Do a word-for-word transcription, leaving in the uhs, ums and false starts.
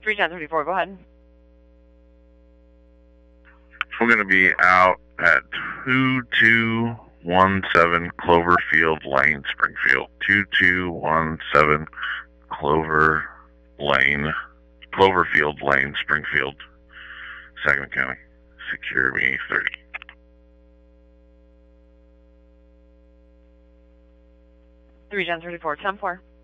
three ten thirty-four, go ahead. We're going to be out at two two one seven Cloverfield Lane, Springfield. two two one seven Clover Lane, Cloverfield Lane, Springfield, Sangamon County. Secure me thirty. three ten thirty-four, ten four.